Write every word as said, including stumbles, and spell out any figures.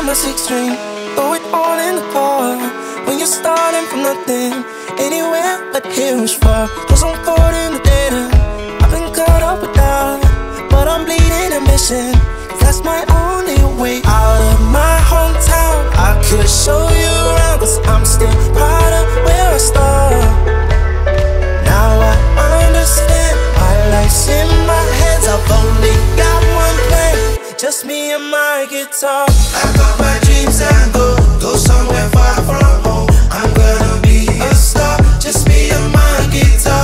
on my six string, throw it all in the car. When you're starting from nothing, anywhere but here is far. Cause I'm caught in the dead end. I've been caught up with that, but I'm bleeding ambition. That's my only way out of my hometown. I could show you around, cause I'm still proud of where I started. Now I understand my life's in my hands. I've only got one plan, just me and my guitar. I got my dreams and go, go somewhere far from home. I'm gonna be a star, just me and my guitar.